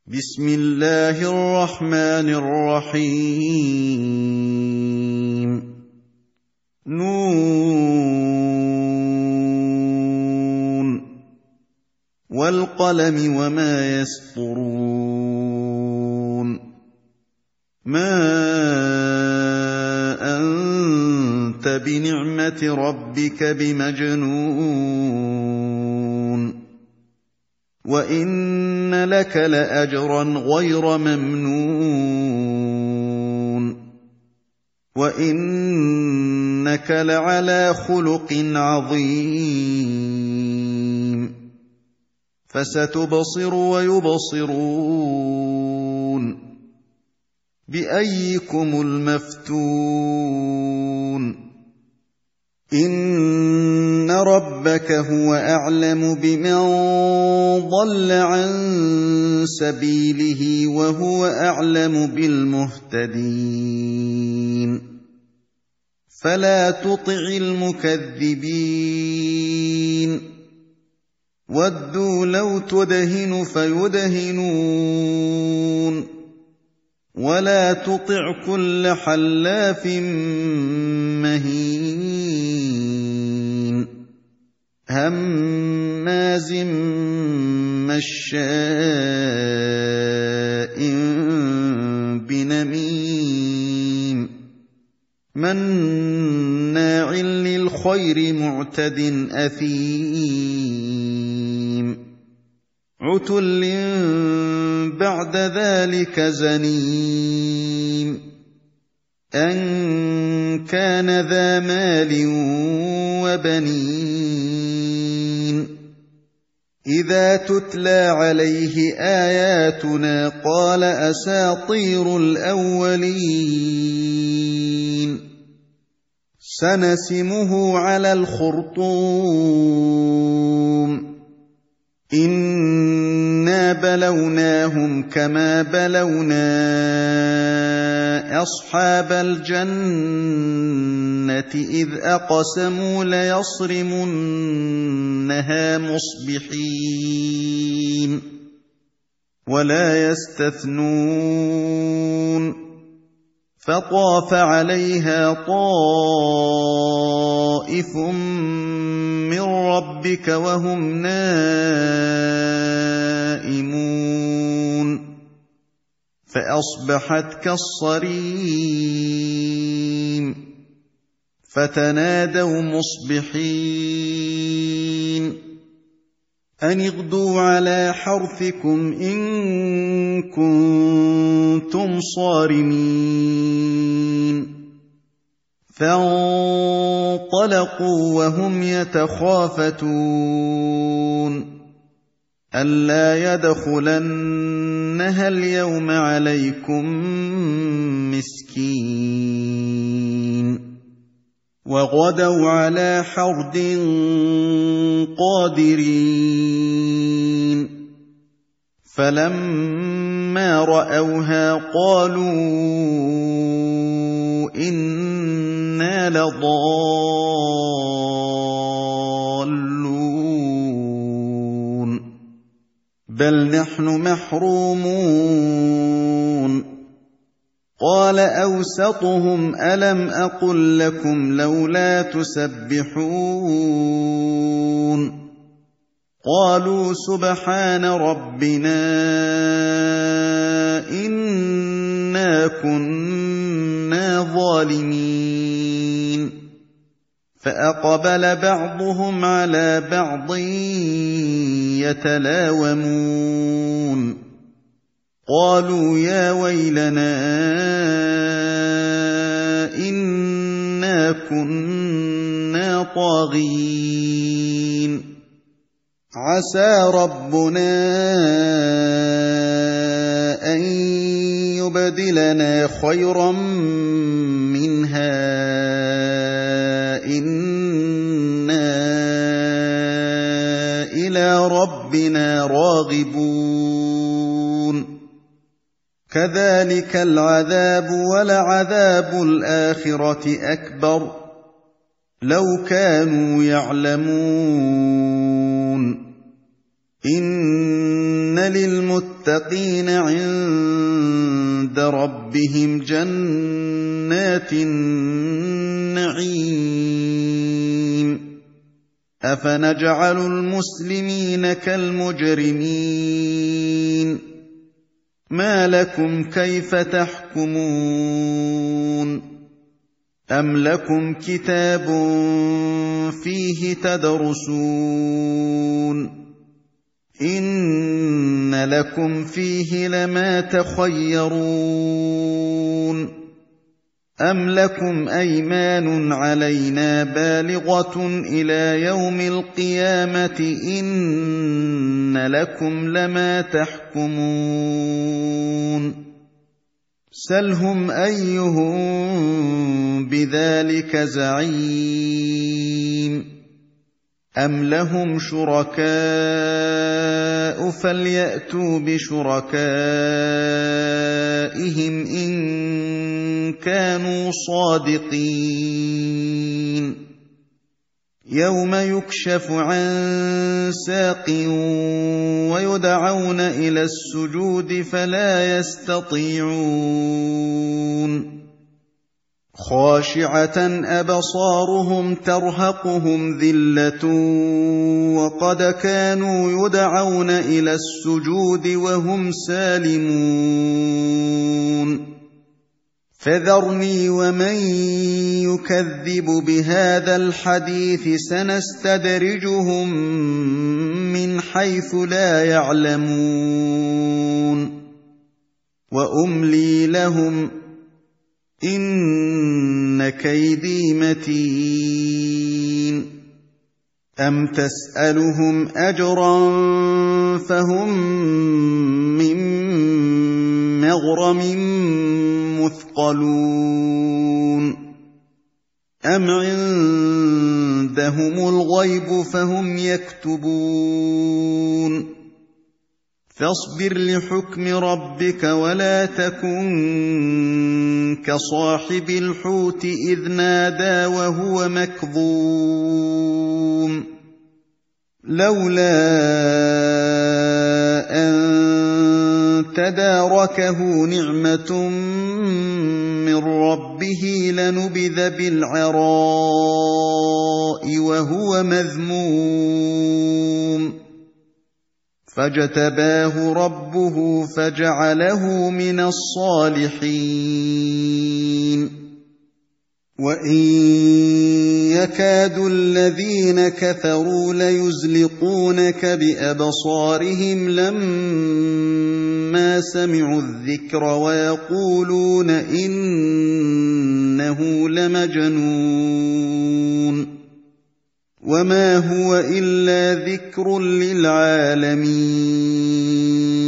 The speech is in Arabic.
بسم الله الرحمن الرحيم نون والقلم وما يسطرون ما أنت بنعمة ربك بمجنون وإن لك لأجرا غير ممنون وإنك لعلى خلق عظيم فستبصر ويبصرون بأيكم المفتون إن ربك هو أعلم بمن ضل عن سبيله وهو أعلم بالمهتدين فلا تطع المكذبين ودوا لو تدهن فيدهنون ولا تطع كل حلاف مهين هماز مشاء بنميم مناع للخير معتد أثيم عتل بعد ذلك زنيم أن كان ذا مال وبنين إذا تتلى عليه آياتنا قال أساطير الأولين سنسمه على الخرطوم إنا بلوناهم كما بلونا أصحاب الجنة إذ أقسموا ليصرمنها مصبحين ولا يستثنون فطاف عليها طائف من ربك وهم نائمون فأصبحت كالصريم فتنادوا مصبحين أن اغدوا على حرثكم إن كنتم صارمين فانطلقوا وهم يتخافتون ألا يدخلنها اليوم عليكم مسكين وغدوا على حرد قادرين فلما رأوها قالوا إنا لضالون بل نحن محرومون قال أوسطهم ألم أقل لكم لولا تسبحون قالوا سبحان ربنا إنا كنا ظالمين فأقبل بعضهم على بعض يتلاومون قالوا يا ويلنا إنا كنا طاغين عسى ربنا أن يبدلنا خيرا منها إنا إلى ربنا راغبون كذلك العذاب ولعذاب الآخرة أكبر لو كانوا يعلمون إن إِنَّ لِلْمُتَّقِينَ عِندَ رَبِّهِمْ جَنَّاتِ النَّعِيمِ أَفَنَجْعَلُ الْمُسْلِمِينَ كَالْمُجْرِمِينَ مَا لَكُمْ كَيْفَ تَحْكُمُونَ أَمْ لَكُمْ كِتَابٌ فِيهِ تَدْرُسُونَ إِنَّ لَكُمْ فِيهِ لَمَا تَخَيَّرُونَ أَمْ لَكُمْ أَيْمَانٌ عَلَيْنَا بَالِغَةٌ إِلَىٰ يَوْمِ الْقِيَامَةِ إِنَّ لَكُمْ لَمَا تَحْكُمُونَ سَلْهُمْ أَيُّهُم بِذَٰلِكَ زَعِيمٌ أَمْ لَهُمْ شُرَكَاءُ فَلْيَأْتُوا بِشُرَكَائِهِمْ إِن كَانُوا صَادِقِينَ يَوْمَ يُكْشَفُ عَن سَاقٍ وَيُدْعَوْنَ إِلَى السُّجُودِ فَلَا يَسْتَطِيعُونَ خَاشِعَةً أَبْصَارُهُمْ تَرْهَقُهُمْ ذِلَّةٌ وَقَدْ كَانُوا يُدْعَوْنَ إِلَى السُّجُودِ وَهُمْ سَالِمُونَ فَذَرْنِي وَمَن يُكَذِّبُ بِهَٰذَا الْحَدِيثِ سَنَسْتَدْرِجُهُم مِّنْ حَيْثُ لَا يَعْلَمُونَ وَأُمْلِي لَهُمْ إِنَّ كَيْدِي مَتِينٌ أَمْ تَسْأَلُهُمْ أَجْرًا فَهُم مِّن مَّغْرَمٍ مُّثْقَلُونَ أَمْ عِندَهُمُ الْغَيْبُ فَهُمْ يَكْتُبُونَ فاصبر لحكم ربك ولا تكن كصاحب الحوت إذ نادى وهو مكظوم لولا أن تداركه نعمة من ربه لنبذ بالعراء وهو مذموم فاجتباه ربه فجعله من الصالحين وإن يكاد الذين كفروا ليزلقونك بأبصارهم لما سمعوا الذكر ويقولون إنه لمجنون وما هو إلا ذكر للعالمين